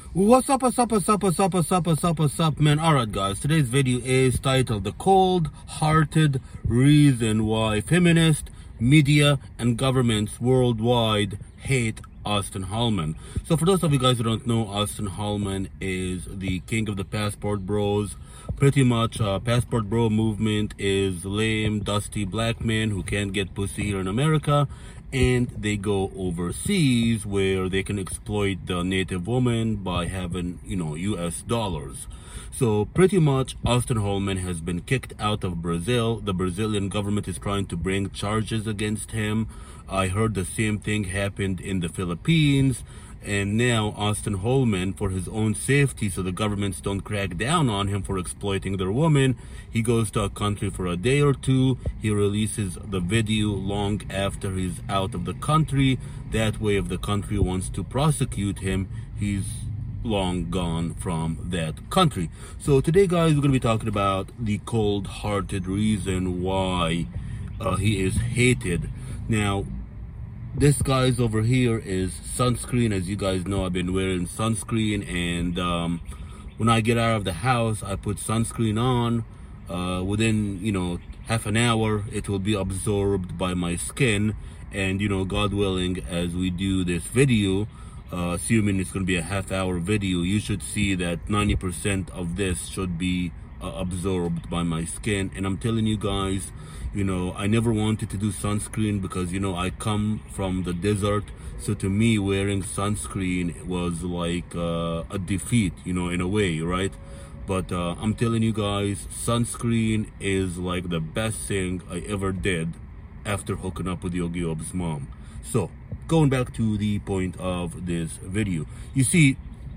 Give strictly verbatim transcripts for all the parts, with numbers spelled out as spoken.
What's up, what's up, what's up, what's up, what's up, what's up, what's up, man? Alright, guys, today's video is titled The Cold-Hearted Reason Why Feminist Media and Governments Worldwide Hate Austin Hallman. So for those of you guys who don't know, Austin Hallman is the king of the passport bros. Pretty much, uh, passport bro movement is lame, dusty black men who can't get pussy here in America, and they go overseas where they can exploit the native woman by having, you know, U S dollars. So pretty much Austin Hallman has been kicked out of Brazil. The Brazilian government is trying to bring charges against him. I heard the same thing happened in the Philippines. And now Austin Hallman, for his own safety, so the governments don't crack down on him for exploiting their woman, he goes to a country for a day or two. He releases the video long after he's out of the country. That way, if the country wants to prosecute him, he's long gone from that country. So today, guys, we're going to be talking about the cold-hearted reason why uh, he is hated. Now, this guy's over here is sunscreen. As you guys know, I've been wearing sunscreen, and um, when I get out of the house, I put sunscreen on. Uh, within, you know, half an hour, it will be absorbed by my skin. And, you know, God willing, as we do this video, uh, assuming it's going to be a half hour video, you should see that ninety percent of this should be uh, absorbed by my skin. And I'm telling you guys, you know, I never wanted to do sunscreen because, you know, I come from the desert. So to me, wearing sunscreen was like uh, a defeat, you know, in a way, right? But uh, I'm telling you guys, sunscreen is like the best thing I ever did after hooking up with Yogi Ob's mom. So, going back to the point of this video. You see,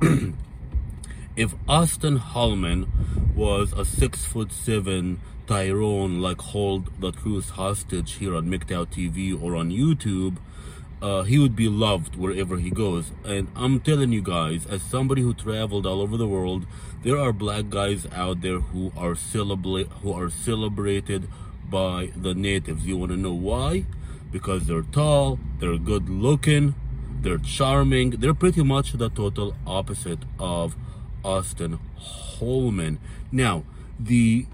if Austin Hallman was a six foot seven Tyrone like Hold the Truth hostage here on M G T O W T V or on YouTube, uh, he would be loved wherever he goes. And I'm telling you guys, as somebody who traveled all over the world, there are black guys out there who are celebrate who are celebrated by the natives. You want to know why? Because they're tall, they're good looking, they're charming. They're pretty much the total opposite of Austin Hallman. Now, the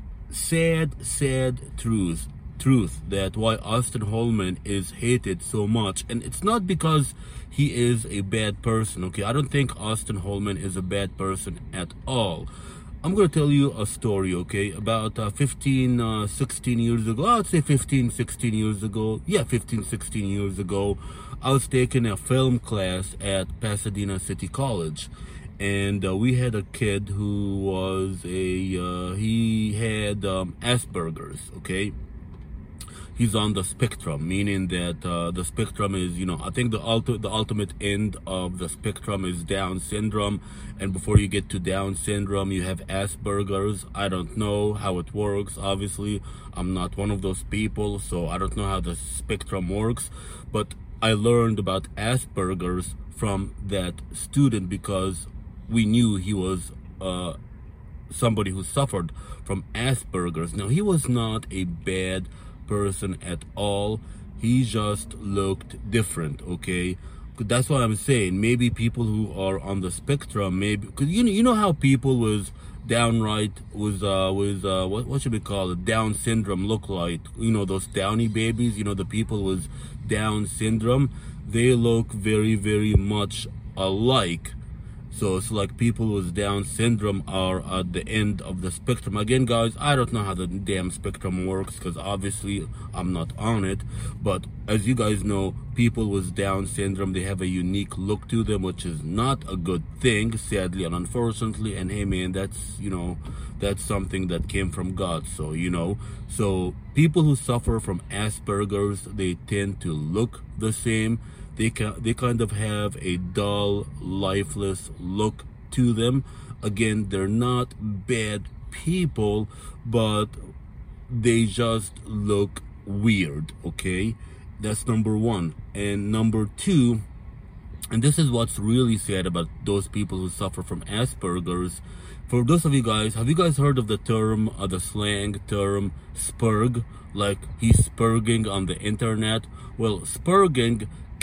sad, sad truth, truth that why Austin Hallman is hated so much, and it's not because he is a bad person, okay? I don't think Austin Hallman is a bad person at all. I'm going to tell you a story, okay? About uh, fifteen, uh, sixteen years ago, I'd say fifteen, sixteen years ago, yeah, fifteen, sixteen years ago, I was taking a film class at Pasadena City College. And uh, we had a kid who was a, uh, he had um, Asperger's, okay? He's on the spectrum, meaning that uh, the spectrum is, you know, I think the, ulti the ultimate end of the spectrum is Down syndrome. And before you get to Down syndrome, you have Asperger's. I don't know how it works. Obviously, I'm not one of those people, so I don't know how the spectrum works. But I learned about Asperger's from that student because we knew he was uh, somebody who suffered from Asperger's. Now, he was not a bad person at all. He just looked different, okay? That's what I'm saying. Maybe people who are on the spectrum, maybe, because you know, you know how people with downright, with, uh, with uh, what, what should we call it, Down syndrome look like? You know, those Downy babies, you know, the people with Down syndrome, they look very, very much alike. So it's like people with Down syndrome are at the end of the spectrum. Again, guys, I don't know how the damn spectrum works because obviously I'm not on it. But as you guys know, people with Down syndrome, they have a unique look to them, which is not a good thing, sadly and unfortunately. And hey, man, that's, you know, that's something that came from God. So, you know, so people who suffer from Asperger's, they tend to look the same. They can, they kind of have a dull, lifeless look to them. Again, they're not bad people, but they just look weird, okay? That's number one. And number two, and this is what's really sad about those people who suffer from Asperger's. For those of you guys, have you guys heard of the term, uh, the slang term, spurg? Like, he's spurging on the internet? Well, spurging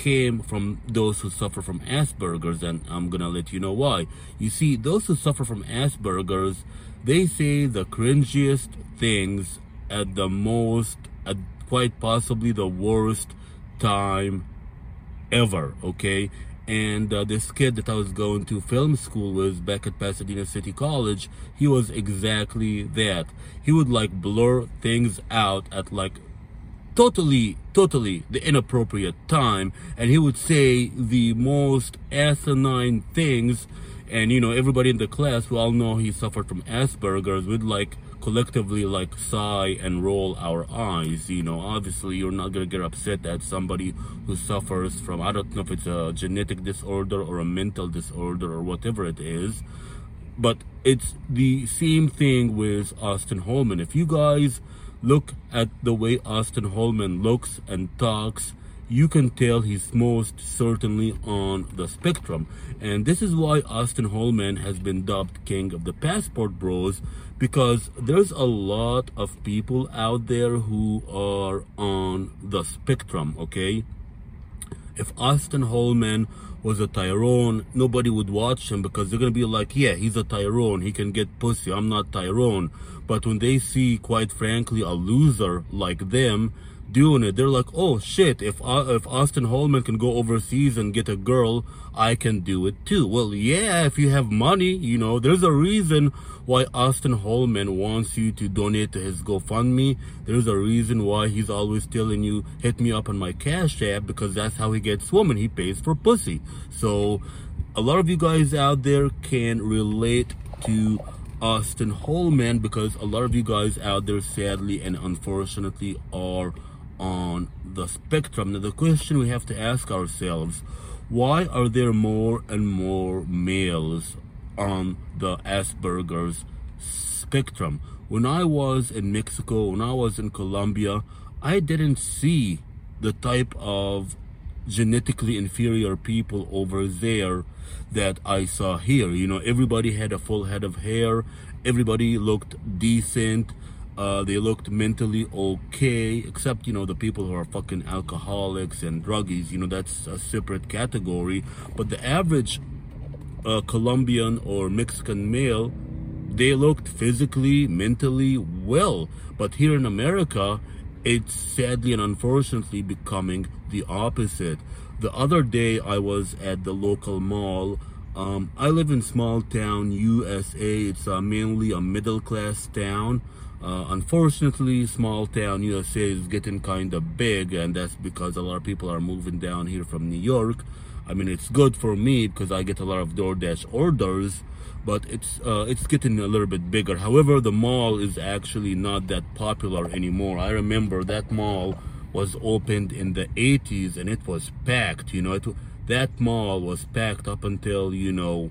came from those who suffer from Asperger's, and I'm gonna let you know why. You see, those who suffer from Asperger's, they say the cringiest things at the most, at quite possibly the worst time ever, okay? And uh, this kid that I was going to film school with back at Pasadena City College, he was exactly that. He would like blur things out at like totally, totally the inappropriate time, and he would say the most asinine things, and you know, everybody in the class, we all know he suffered from Asperger's, would like collectively like sigh and roll our eyes. You know, obviously you're not gonna get upset at somebody who suffers from, I don't know if it's a genetic disorder or a mental disorder or whatever it is, but it's the same thing with Austin Holman. If you guys look at the way Austin Holman looks and talks, you can tell he's most certainly on the spectrum. And this is why Austin Holman has been dubbed King of the Passport Bros, because there's a lot of people out there who are on the spectrum, okay? If Austin Holman was a Tyrone, nobody would watch him because they're gonna be like, yeah, he's a Tyrone, he can get pussy, I'm not Tyrone. But when they see, quite frankly, a loser like them doing it, they're like, oh shit, if uh, if Austin Holman can go overseas and get a girl, I can do it too. Well, yeah, if you have money, you know, there's a reason why Austin Holman wants you to donate to his GoFundMe. There's a reason why he's always telling you, hit me up on my Cash App, because that's how he gets women. He pays for pussy. So a lot of you guys out there can relate to Austin Holman, because a lot of you guys out there, sadly and unfortunately, are on the spectrum. Now the question we have to ask ourselves, why are there more and more males on the Asperger's spectrum? When I was in Mexico, when I was in Colombia, I didn't see the type of genetically inferior people over there that I saw here. You know, everybody had a full head of hair, everybody looked decent, uh, they looked mentally okay, except, you know, the people who are fucking alcoholics and druggies, you know, that's a separate category. But the average uh, Colombian or Mexican male, they looked physically, mentally well. But here in America, it's sadly and unfortunately becoming the opposite. The other day I was at the local mall. Um, I live in small town U S A. It's uh, mainly a middle class town. Uh, unfortunately, small town U S A is getting kind of big, and that's because a lot of people are moving down here from New York. I mean, it's good for me because I get a lot of DoorDash orders, but it's uh, it's getting a little bit bigger. However, the mall is actually not that popular anymore. I remember that mall was opened in the eighties and it was packed. You know, it, that mall was packed up until, you know,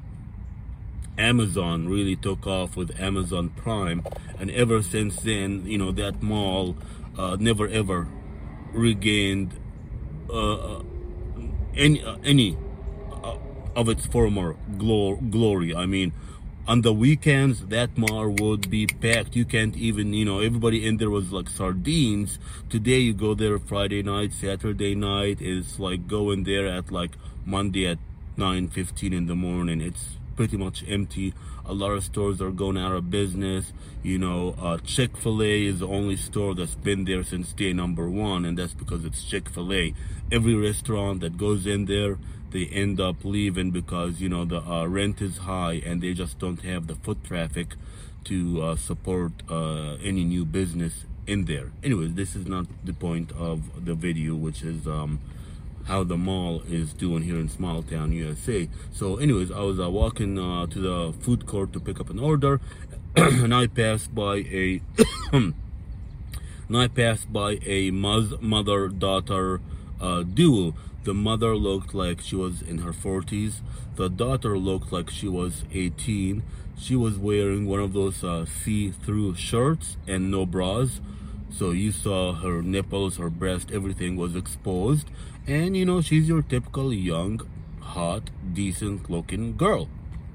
Amazon really took off with Amazon Prime, and ever since then, you know, that mall uh, never ever regained uh, any uh, any uh, of its former glor glory. I mean, on the weekends, that mall would be packed. You can't even, you know, everybody in there was like sardines. Today, you go there Friday night, Saturday night, it's like going there at like Monday at nine fifteen in the morning. It's pretty much empty. A lot of stores are going out of business. You know, uh, Chick-fil-A is the only store that's been there since day number one, and that's because it's Chick-fil-A. Every restaurant that goes in there, they end up leaving because, you know, the uh, rent is high and they just don't have the foot traffic to uh, support uh, any new business in there. Anyways, this is not the point of the video, which is um, how the mall is doing here in small town U S A. So anyways, I was uh, walking uh, to the food court to pick up an order and I passed by a and I passed by a mother-daughter uh, duo. The mother looked like she was in her forties. The daughter looked like she was eighteen. She was wearing one of those uh, see-through shirts and no bras. So you saw her nipples, her breast, everything was exposed. And, you know, she's your typical young, hot, decent-looking girl.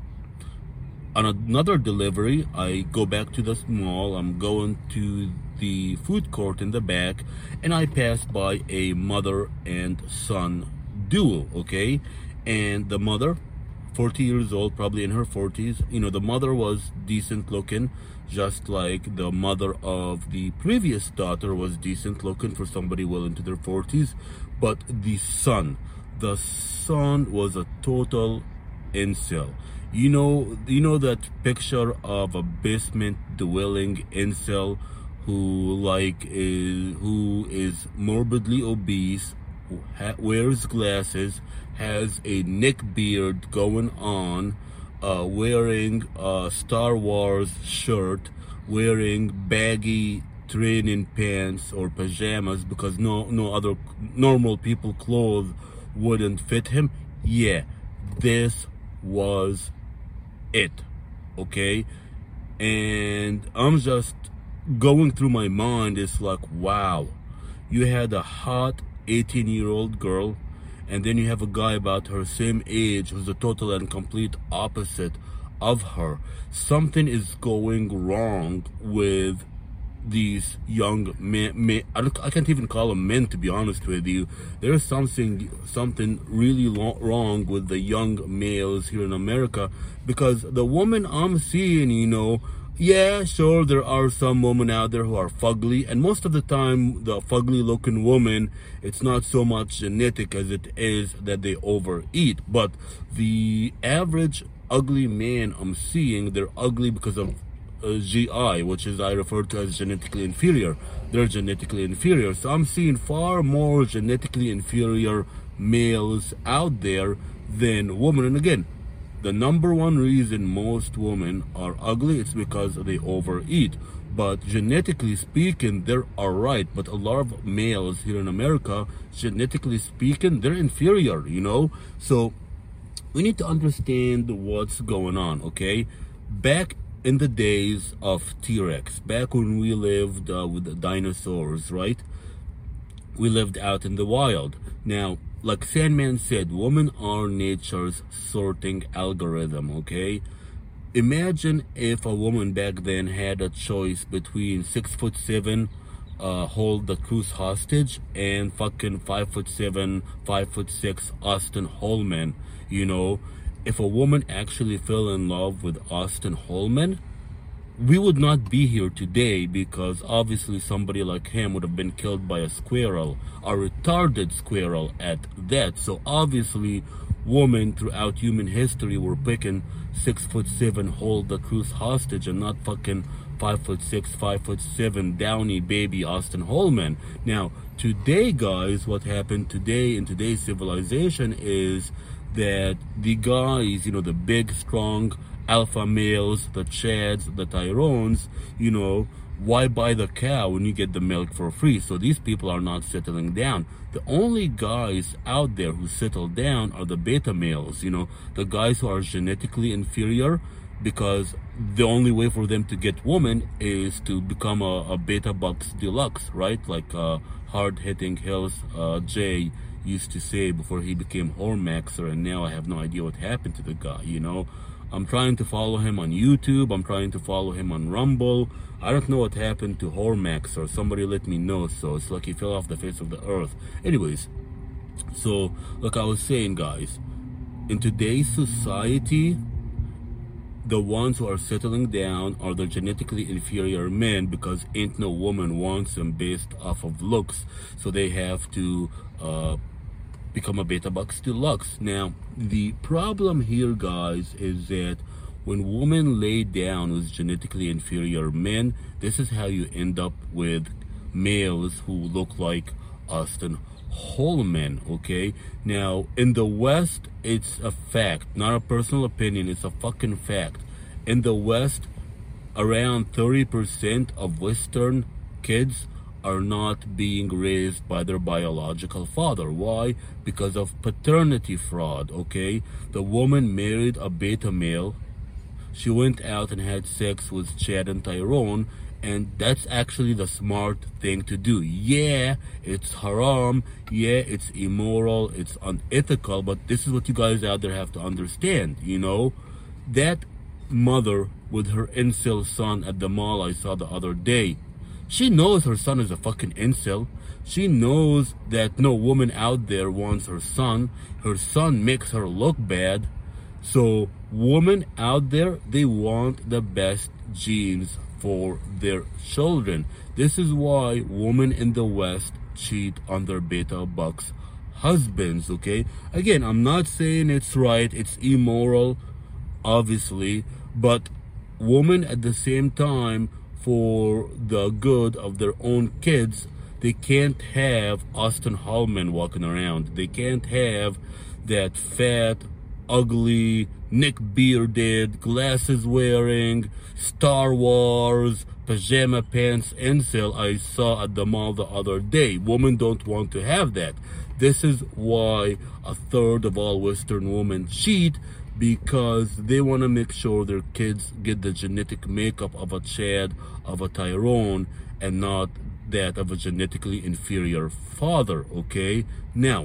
On another delivery, I go back to the mall. I'm going to the food court in the back, and I pass by a mother and son duo, okay? And the mother, forty years old, probably in her forties, you know, the mother was decent looking, just like the mother of the previous daughter was decent looking for somebody well into their forties. But the son, the son was a total incel. You know, you know that picture of a basement dwelling incel who like is who is morbidly obese, who ha wears glasses, has a neck beard going on, uh, wearing a Star Wars shirt, wearing baggy training pants or pajamas because no no other normal people clothes wouldn't fit him. Yeah, this was it, okay? And I'm just going through my mind, it's like, wow, you had a hot eighteen year old girl, and then you have a guy about her same age who's a total and complete opposite of her. Something is going wrong with these young men, men I, don't, I can't even call them men, to be honest with you. There's something something really lo wrong with the young males here in America, because the woman I'm seeing, you know, yeah, sure, there are some women out there who are fugly, and most of the time the fugly looking woman, it's not so much genetic as it is that they overeat. But the average ugly man I'm seeing, they're ugly because of Uh, G I, which is I refer to as genetically inferior. They're genetically inferior. So I'm seeing far more genetically inferior males out there than women. And again, the number one reason most women are ugly is because they overeat. But genetically speaking, they're alright. But a lot of males here in America, genetically speaking, they're inferior, you know? So we need to understand what's going on, okay? Back in the days of T-Rex, back when we lived uh, with the dinosaurs, right? We lived out in the wild. Now, like Sandman said, women are nature's sorting algorithm, okay? Imagine if a woman back then had a choice between six foot seven, uh, hold the cruise hostage, and fucking five foot seven, five foot six Austin Holman, you know? If a woman actually fell in love with Austin Holman, we would not be here today, because obviously somebody like him would have been killed by a squirrel, a retarded squirrel at that. So obviously women throughout human history were picking six foot seven, hold the cruise hostage, and not fucking five foot six, five foot seven downy baby Austin Holman. Now today, guys, what happened today in today's civilization is that the guys, you know, the big, strong alpha males, the Chads, the Tyrones, you know, why buy the cow when you get the milk for free? So these people are not settling down. The only guys out there who settle down are the beta males, you know, the guys who are genetically inferior, because the only way for them to get women is to become a, a beta bucks deluxe, right? Like uh, hard-hitting Hills uh, Jay used to say before he became Hormaxer, and now I have no idea what happened to the guy, you know. I'm trying to follow him on YouTube, I'm trying to follow him on Rumble. I don't know what happened to Hormaxer. Somebody let me know. So it's like he fell off the face of the earth. Anyways, so like I was saying, guys, in today's society, the ones who are settling down are the genetically inferior men, because ain't no woman wants them based off of looks, so they have to uh, become a beta bucks deluxe. Now, the problem here, guys, is that when women lay down with genetically inferior men, this is how you end up with males who look like Austin Holman, okay? Now, in the West, it's a fact, not a personal opinion, it's a fucking fact. In the West, around thirty percent of Western kids are not being raised by their biological father. Why? Because of paternity fraud, okay? The woman married a beta male, she went out and had sex with Chad and Tyrone, and that's actually the smart thing to do. Yeah, it's haram, yeah, it's immoral, it's unethical, but this is what you guys out there have to understand, you know? That mother with her incel son at the mall I saw the other day, She knows her son is a fucking incel. She knows that no woman out there wants her son. Her son makes her look bad. So women out there, they want the best genes for their children. This is why women in the West cheat on their beta bucks husbands, okay? Again, I'm not saying it's right, it's immoral, obviously, but women at the same time, for the good of their own kids, they can't have Austin Hallman walking around. They can't have that fat, ugly, neck-bearded, glasses-wearing, Star Wars, pajama pants incel I saw at the mall the other day. Women don't want to have that. This is why a third of all Western women cheat, because they want to make sure their kids get the genetic makeup of a Chad, of a Tyrone, and not that of a genetically inferior father, okay? Now,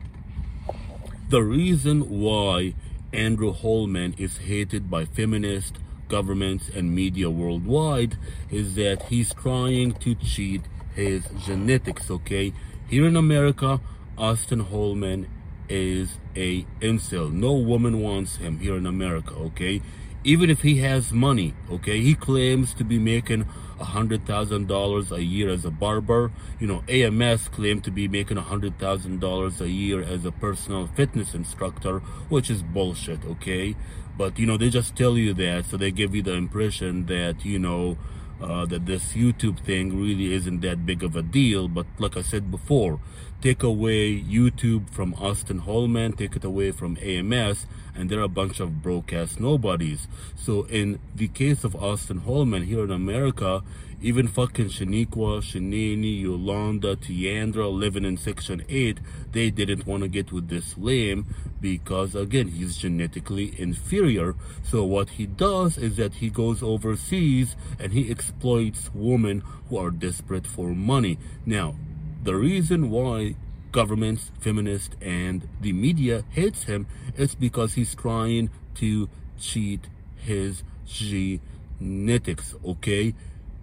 the reason why Andrew Holman is hated by feminists, governments, and media worldwide is that he's trying to cheat his genetics, okay? Here in America, Austin Holman is a incel. No woman wants him here in America, okay? Even if he has money, okay? He claims to be making a hundred thousand dollars a year as a barber. You know, A M S claimed to be making a hundred thousand dollars a year as a personal fitness instructor, which is bullshit, okay? But, you know, they just tell you that, so they give you the impression that, you know, uh, that this YouTube thing really isn't that big of a deal. But like I said before, take away YouTube from Austin Holman, take it away from A M S, and they're a bunch of broke-ass nobodies. So in the case of Austin Holman here in America, even fucking Shaniqua, Shanini, Yolanda, Tiandra living in Section eight, they didn't want to get with this lame because, again, he's genetically inferior. So what he does is that he goes overseas and he exploits women who are desperate for money. Now, the reason why governments, feminists, and the media hates him is because he's trying to cheat his genetics, okay?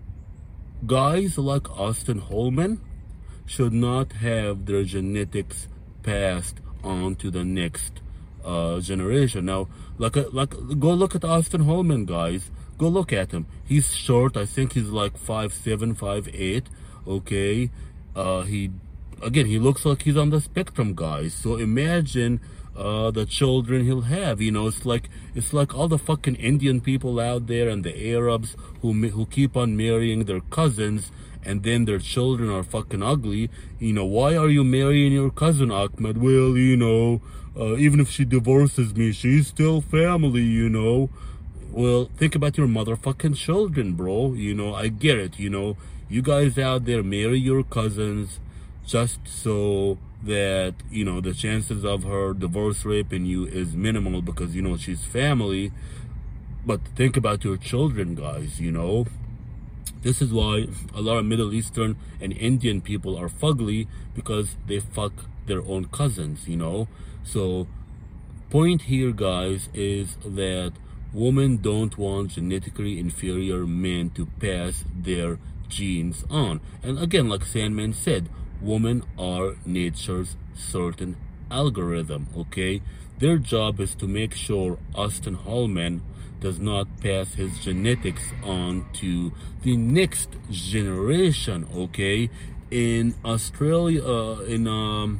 Guys like Austin Holman should not have their genetics passed on to the next uh, generation. Now, like, a, like, go look at Austin Holman, guys. Go look at him. He's short. I think he's like five seven, five eight, okay? Uh, he, again, he looks like he's on the spectrum, guys. So imagine uh, the children he'll have. You know, it's like it's like all the fucking Indian people out there and the Arabs who who keep on marrying their cousins, and then their children are fucking ugly. You know, why are you marrying your cousin, Ahmed? Well, you know, uh, even if she divorces me, she's still family, you know. Well, think about your motherfucking children, bro. You know, I get it, you know. You guys out there marry your cousins just so that, you know, the chances of her divorce raping you is minimal because, you know, she's family. But think about your children, guys, you know. This is why a lot of Middle Eastern and Indian people are fugly, because they fuck their own cousins, you know. So, point here, guys, is that women don't want genetically inferior men to pass their genes on. And again, like Sandman said, women are nature's certain algorithm, okay? Their job is to make sure Austin Hallman does not pass his genetics on to the next generation, okay? In Australia, uh, in, um,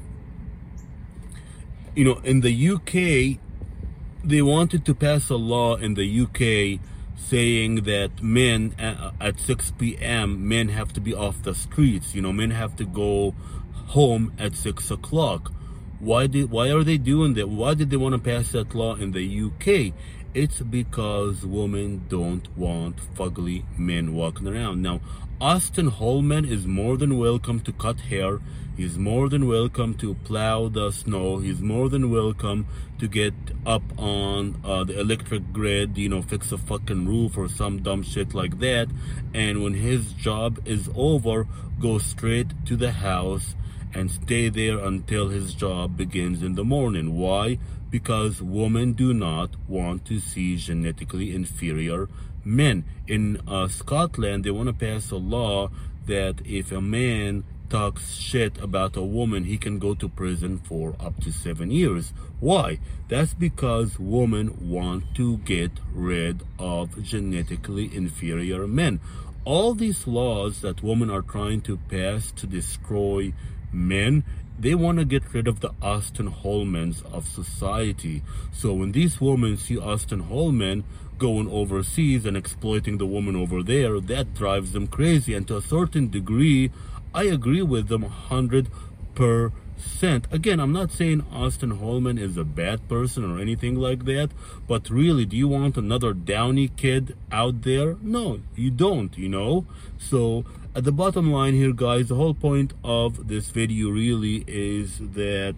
you know, in the U K, they wanted to pass a law in the U K saying that men at six p m men have to be off the streets. You know, men have to go home at six o'clock. Why did why are they doing that? Why did they want to pass that law in the U K? It's because women don't want fugly men walking around. Now, Austin Hallman is more than welcome to cut hair. He's more than welcome to plow the snow. He's more than welcome to get up on uh, the electric grid, you know, fix a fucking roof or some dumb shit like that. And when his job is over, go straight to the house and stay there until his job begins in the morning. Why? Because women do not want to see genetically inferior men. In uh, Scotland, they want to pass a law that if a man talks shit about a woman, he can go to prison for up to seven years. Why? That's because women want to get rid of genetically inferior men. All these laws that women are trying to pass to destroy men, they want to get rid of the Austin Holmans of society. So when these women see Austin Holman going overseas and exploiting the woman over there, that drives them crazy. And to a certain degree, I agree with them one hundred percent. Again, I'm not saying Austin Holman is a bad person or anything like that, but really, do you want another Downey kid out there? No, you don't, you know? So at the bottom line here, guys, the whole point of this video really is that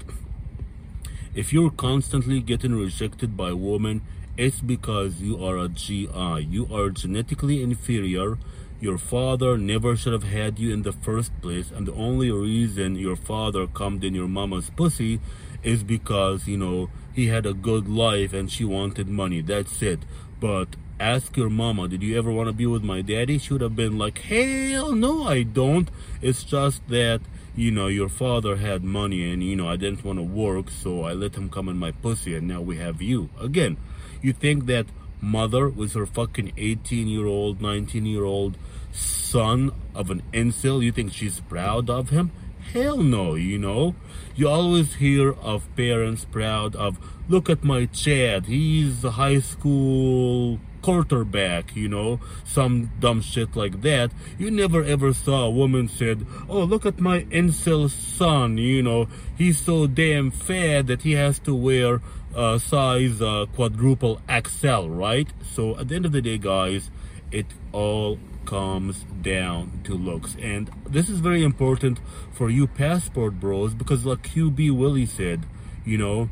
if you're constantly getting rejected by women, it's because you are a G I. You are genetically inferior. Your father never should have had you in the first place, and the only reason your father cummed in your mama's pussy is because, you know, he had a good life and she wanted money. That's it. But ask your mama, did you ever want to be with my daddy? She would have been like, hell no, I don't. It's just that, you know, your father had money and, you know, I didn't want to work, so I let him come in my pussy, and now we have you. Again, you think that mother with her fucking eighteen year old, nineteen year old son of an incel, you think she's proud of him? Hell no, you know. You always hear of parents proud of, look at my Chad, he's a high school quarterback, you know, some dumb shit like that. You never ever saw a woman said, oh, look at my incel son, you know, he's so damn fat that he has to wear uh, size uh, quadruple X L, right? So at the end of the day, guys, it all comes down to looks. And this is very important for you passport bros, because like Q B Willie said, you know,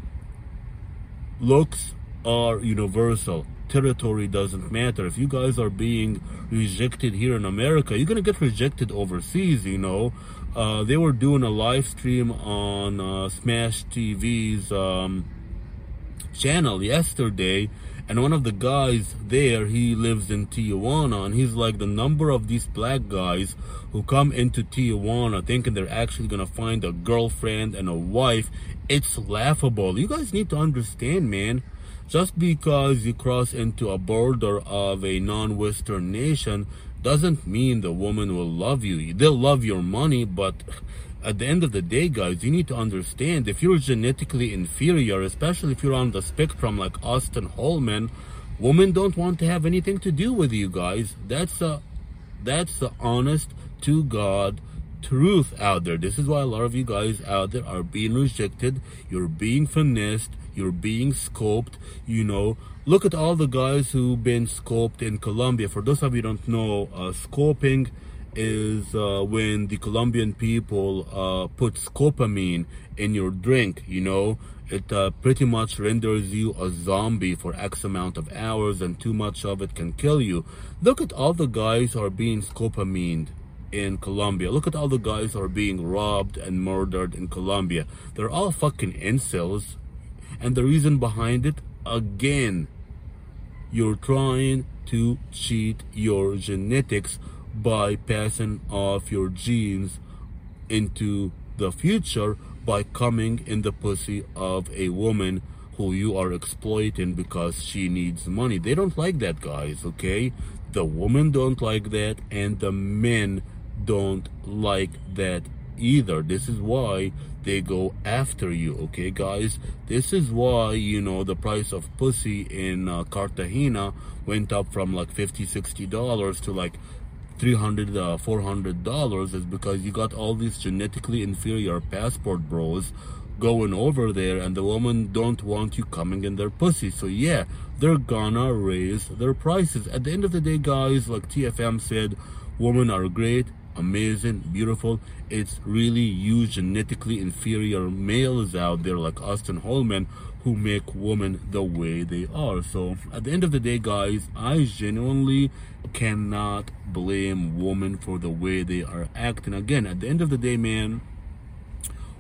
looks are universal. Territory doesn't matter. If you guys are being rejected here in America, you're gonna get rejected overseas, you know. Uh, they were doing a live stream on uh, Smash T V's um, channel yesterday, and one of the guys there, he lives in Tijuana, and he's like, the number of these black guys who come into Tijuana thinking they're actually gonna find a girlfriend and a wife, it's laughable. You guys need to understand, man. Just because you cross into a border of a non-Western nation doesn't mean the woman will love you. They'll love your money, but at the end of the day, guys, you need to understand, if you're genetically inferior, especially if you're on the spectrum like Austin Holman, women don't want to have anything to do with you, guys. That's a, that's the honest to God truth out there. This is why a lot of you guys out there are being rejected. You're being finessed. You're being scoped, you know. Look at all the guys who've been scoped in Colombia. For those of you who don't know, uh, scoping is uh, when the Colombian people uh, put scopamine in your drink, you know. It uh, pretty much renders you a zombie for X amount of hours, and too much of it can kill you. Look at all the guys who are being scopamined in Colombia. Look at all the guys who are being robbed and murdered in Colombia. They're all fucking incels. And the reason behind it, again, you're trying to cheat your genetics by passing off your genes into the future by coming in the pussy of a woman who you are exploiting because she needs money. They don't like that, guys, okay? The women don't like that, and the men don't like that either. This is why they go after you, okay, guys? This is why, you know, the price of pussy in uh, Cartagena went up from like fifty, sixty dollars to like three hundred, uh, four hundred dollars, is because you got all these genetically inferior passport bros going over there, and the women don't want you coming in their pussy. So yeah, they're gonna raise their prices. At the end of the day, guys, like T F M said, women are great, amazing, beautiful. It's really you genetically inferior males out there like Austin Holman who make women the way they are. So at the end of the day, guys, I genuinely cannot blame women for the way they are acting. Again, at the end of the day, man,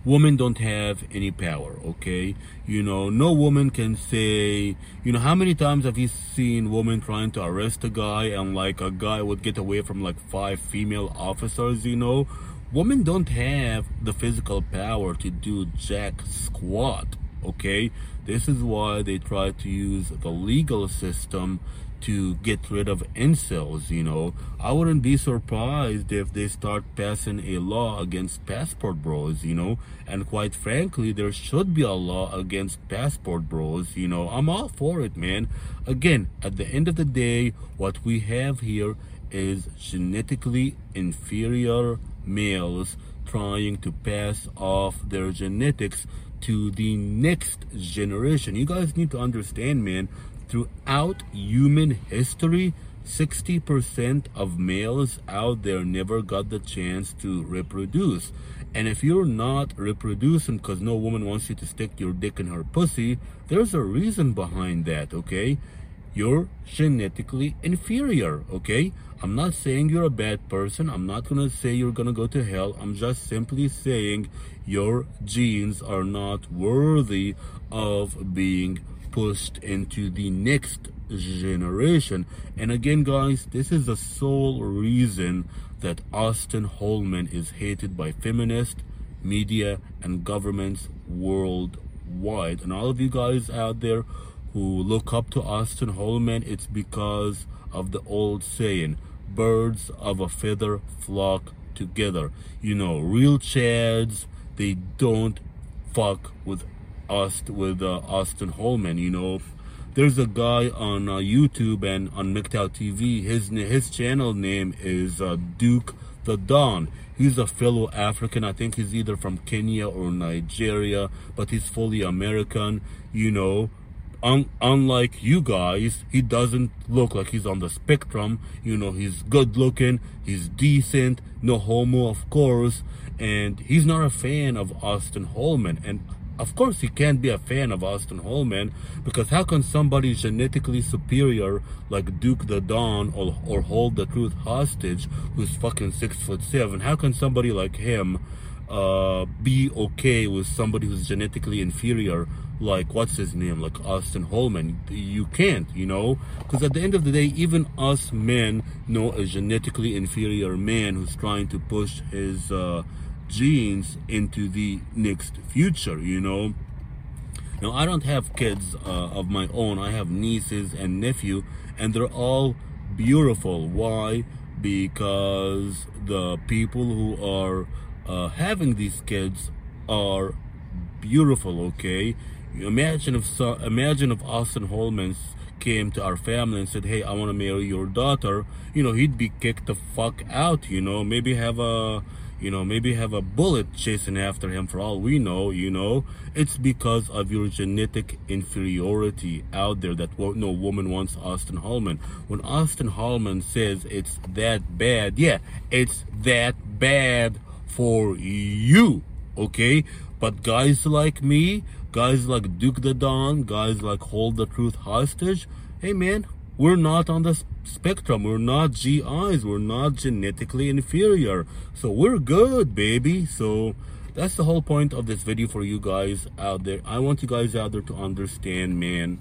women don't have any power, okay? You know, no woman can say, you know, how many times have you seen women trying to arrest a guy and like a guy would get away from like five female officers, you know? Women don't have the physical power to do jack squat, okay? This is why they try to use the legal system to get rid of incels, you know. I wouldn't be surprised if they start passing a law against passport bros, you know. And quite frankly, there should be a law against passport bros, you know. I'm all for it, man. Again, at the end of the day, what we have here is genetically inferior males trying to pass off their genetics to the next generation. You guys need to understand, man, throughout human history, sixty percent of males out there never got the chance to reproduce. And if you're not reproducing because no woman wants you to stick your dick in her pussy, there's a reason behind that, okay? You're genetically inferior, okay? I'm not saying you're a bad person. I'm not gonna say you're gonna go to hell. I'm just simply saying your genes are not worthy of being pushed into the next generation. And again, guys, this is the sole reason that Austin Holman is hated by feminists, media, and governments worldwide. And all of you guys out there who look up to Austin Holman, it's because of the old saying, birds of a feather flock together. You know, real chads, they don't fuck with us, with uh, Austin Holman, you know. There's a guy on uh, YouTube and on M G T O W T V, his, his channel name is uh, Duke the Don. He's a fellow African. I think he's either from Kenya or Nigeria, but he's fully American, you know. Un unlike you guys, he doesn't look like he's on the spectrum. You know, he's good looking, he's decent, no homo, of course, and he's not a fan of Austin Holman. And of course he can't be a fan of Austin Holman, because how can somebody genetically superior like Duke the Don or, or Hold the Truth hostage, who's fucking six foot seven, how can somebody like him uh, be okay with somebody who's genetically inferior, like, what's his name, like Austin Holman? You can't, you know, because at the end of the day, even us men know a genetically inferior man who's trying to push his uh, genes into the next future, you know. Now, I don't have kids uh, of my own. I have nieces and nephew, and they're all beautiful. Why? Because the people who are uh, having these kids are beautiful, okay? Imagine if so, imagine if Austin Holman came to our family and said, hey, I want to marry your daughter, you know, he'd be kicked the fuck out, you know, maybe have a, you know, maybe have a bullet chasing after him for all we know, you know. It's because of your genetic inferiority out there that no woman wants Austin Holman. When Austin Holman says it's that bad, yeah, it's that bad for you, okay? But guys like me, guys like Duke the Don, guys like Hold the Truth hostage, hey man, we're not on the spectrum. We're not G Is. We're not genetically inferior. So we're good, baby. So that's the whole point of this video for you guys out there. I want you guys out there to understand, man,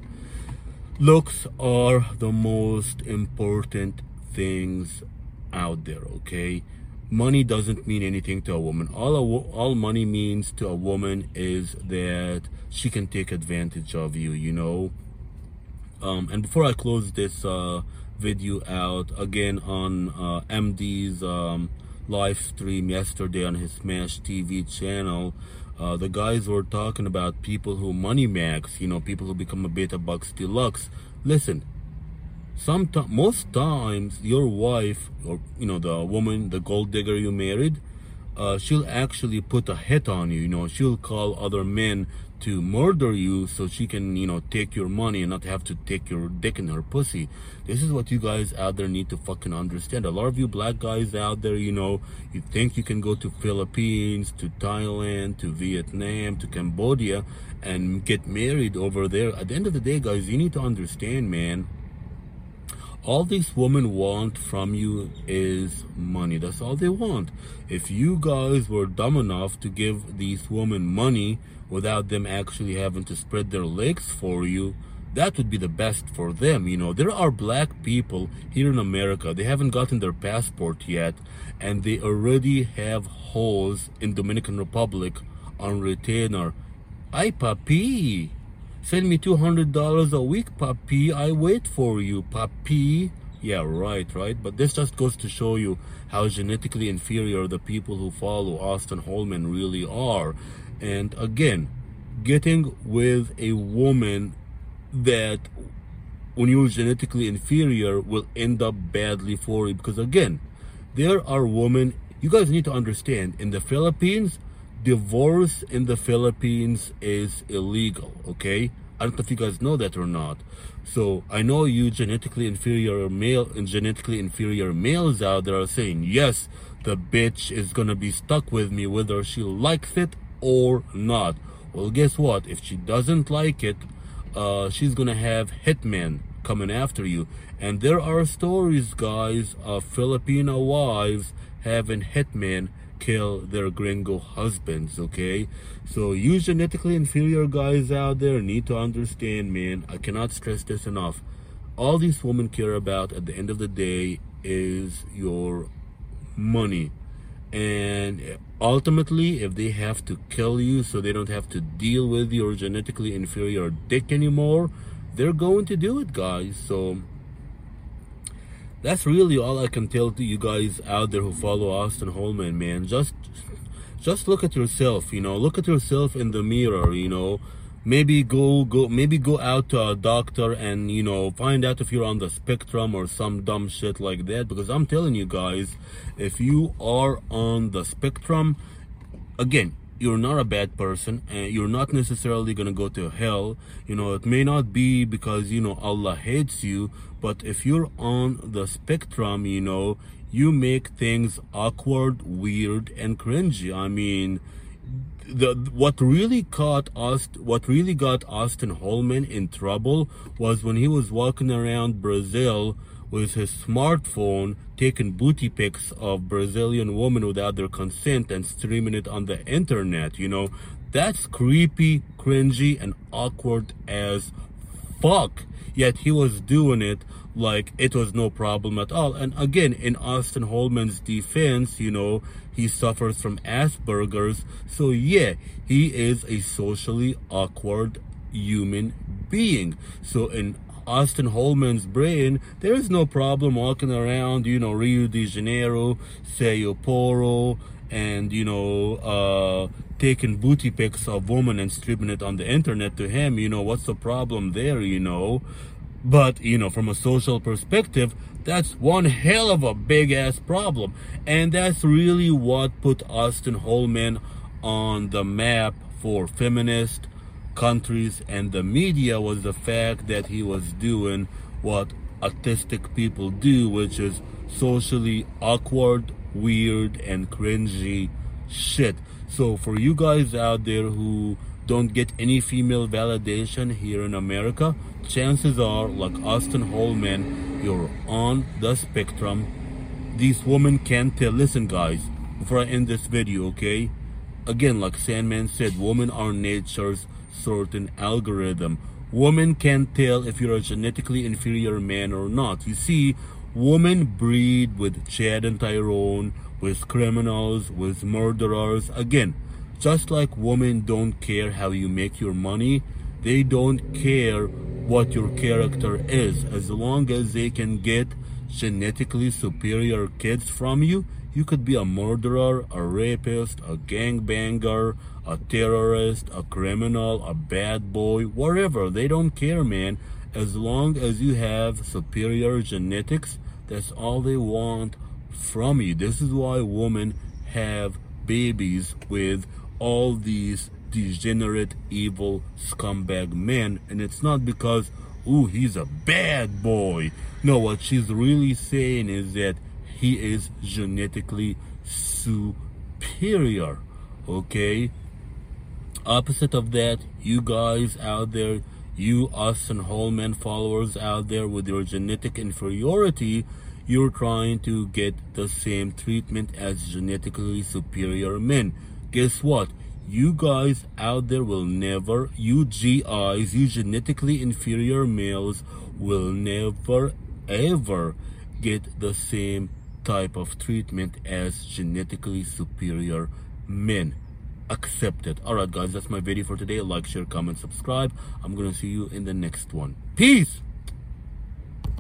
looks are the most important things out there, okay? Money doesn't mean anything to a woman. All, a wo all money means to a woman is that she can take advantage of you, you know. Um, and before I close this uh, video out, again on uh, M D's um, live stream yesterday on his Smash T V channel, uh, the guys were talking about people who money max, you know, people who become a beta bucks deluxe. Listen, Sometimes, most times, your wife, or you know, the woman, the gold digger you married, uh, she'll actually put a hit on you. You know, she'll call other men to murder you so she can, you know, take your money and not have to take your dick in her pussy. This is what you guys out there need to fucking understand. A lot of you black guys out there, you know, you think you can go to Philippines, to Thailand, to Vietnam, to Cambodia, and get married over there. At the end of the day, guys, you need to understand, man. All these women want from you is money. That's all they want. If you guys were dumb enough to give these women money without them actually having to spread their legs for you, that would be the best for them. You know, there are black people here in America. They haven't gotten their passport yet, and they already have hoes in Dominican Republic on retainer. Ay, papi, send me two hundred dollars a week, papi. I wait for you, papi. Yeah, right, right. But this just goes to show you how genetically inferior the people who follow Austin Holman really are. And again, getting with a woman that when you're genetically inferior will end up badly for you, because again, there are women, you guys need to understand, in the Philippines, divorce in the Philippines is illegal, okay? I don't know if you guys know that or not. So I know you genetically inferior male and genetically inferior males out there are saying, yes, the bitch is gonna be stuck with me whether she likes it or not. Well, guess what? If she doesn't like it, uh, she's gonna have hitmen coming after you. And there are stories, guys, of Filipino wives having hitmen kill their gringo husbands, okay? So you genetically inferior guys out there need to understand, man, I cannot stress this enough. All these women care about at the end of the day is your money. And ultimately, if they have to kill you so they don't have to deal with your genetically inferior dick anymore, they're going to do it, guys. So that's really all I can tell to you guys out there who follow Austin Holman, man. Just just look at yourself, you know, look at yourself in the mirror, you know. Maybe go go maybe go out to a doctor and, you know, find out if you're on the spectrum or some dumb shit like that. Because I'm telling you guys, if you are on the spectrum, again, you're not a bad person, and you're not necessarily gonna go to hell. You know, it may not be because, you know, Allah hates you, but if you're on the spectrum, you know, you make things awkward, weird, and cringy. I mean, the what really caught us, what really got Austin Holman in trouble was when he was walking around Brazil with his smartphone, taking booty pics of Brazilian women without their consent and streaming it on the internet. You know, that's creepy, cringy, and awkward as fuck. Yet he was doing it like it was no problem at all. And again, in Austin Holman's defense, you know, he suffers from Asperger's. So yeah, he is a socially awkward human being. So in Austin Holman's brain, there is no problem walking around, you know, Rio de Janeiro, Sao Paulo, and, you know, uh, taking booty pics of women and streaming it on the internet. To him, you know, what's the problem there, you know? But, you know, from a social perspective, that's one hell of a big-ass problem. And that's really what put Austin Holman on the map for feminist countries and the media, was the fact that he was doing what autistic people do, which is socially awkward, weird, and cringy shit. So for you guys out there who don't get any female validation here in America, chances are, like Austin Holman, you're on the spectrum. These women can't tell. Listen, guys, before I end this video, okay? Again, like Sandman said, women are nature's certain algorithm. Women can't tell if you're a genetically inferior man or not. You see, women breed with Chad and Tyrone, with criminals, with murderers. Again, just like women don't care how you make your money, they don't care what your character is. As long as they can get genetically superior kids from you, you could be a murderer, a rapist, a gangbanger, a terrorist, a criminal, a bad boy, whatever. They don't care, man. As long as you have superior genetics, that's all they want from you. This is why women have babies with all these degenerate, evil, scumbag men. And it's not because, ooh, he's a bad boy. No, what she's really saying is that he is genetically superior, okay? Opposite of that, you guys out there, You, us, and whole men followers out there with your genetic inferiority, you're trying to get the same treatment as genetically superior men. Guess what? You guys out there will never, you G Is, you genetically inferior males, will never ever get the same type of treatment as genetically superior men. Accept it. Alright guys, that's my video for today. Like, share, comment, subscribe. I'm gonna see you in the next one. Peace!